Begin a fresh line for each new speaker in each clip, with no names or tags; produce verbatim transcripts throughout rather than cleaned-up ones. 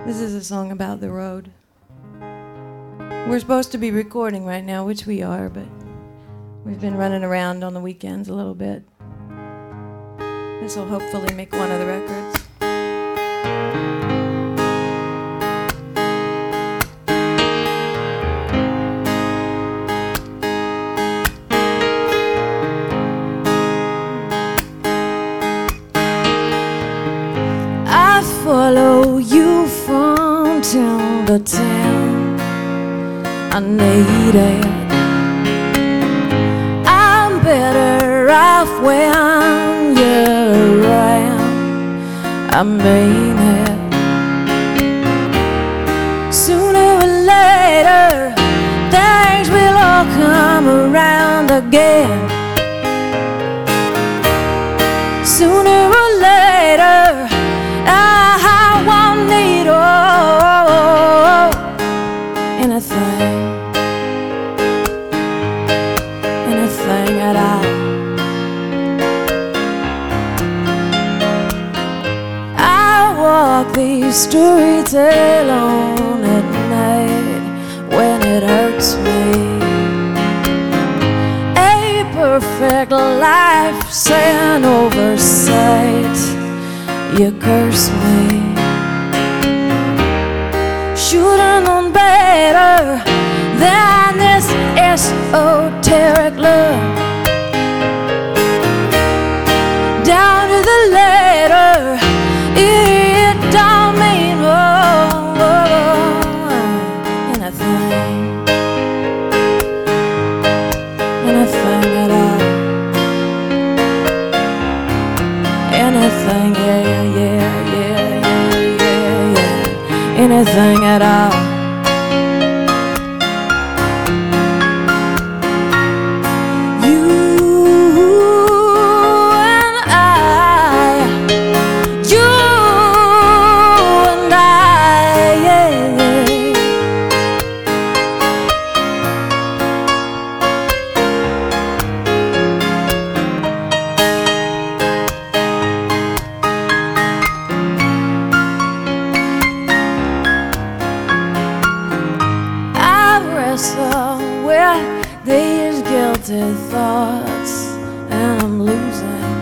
This is a song about the road. We're supposed to be recording right now, which we are, but we've been running around on the weekends a little bit. This will hopefully make one of the records. I follow you from town to town. I need it. I'm better off when you're around. I mean it. Sooner or later, things will all come around again. Sooner or later, I won't need oh, anything, anything at all. I walk these streets alone at night when it hurts me. A perfect life's an oversight. You curse me. Should've known better than this esoteric love. Down to the letter, it don't mean oh, oh, anything, anything at all. Anything, yeah, yeah, yeah, yeah, yeah, yeah. Anything at all. With these guilty thoughts, and I'm losing.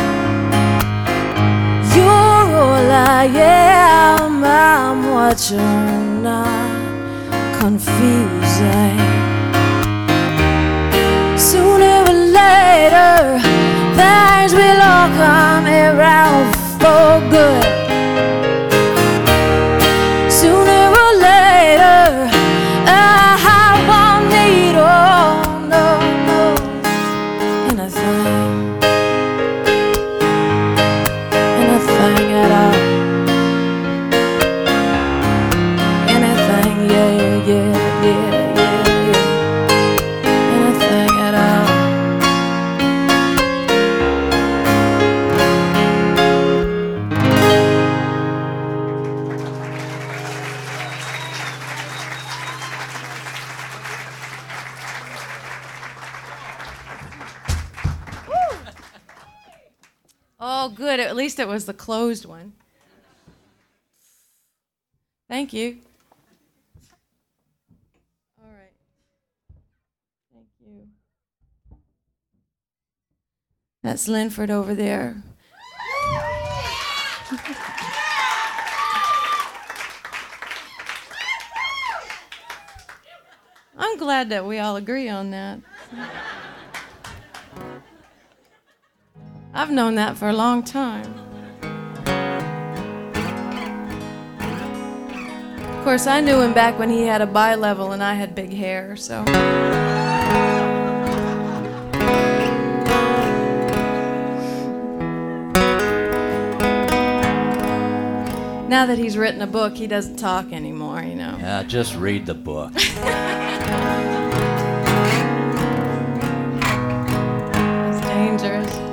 You're all I am, I'm what you're not. Confusing. Sooner or later, things will all come around for good. Sooner or later, I won't need oh no, no, anything, anything at all. Anything, yeah, yeah, yeah, yeah, yeah. Anything at all. Oh, good. At least it was the closed one. Thank you. All right. Thank you. That's Linford over there. I'm glad that we all agree on that. I've known that for a long time. Of course, I knew him back when he had a bi-level and I had big hair, so. Now that he's written a book, he doesn't talk anymore, you know.
Yeah, just read the book.
It's dangerous.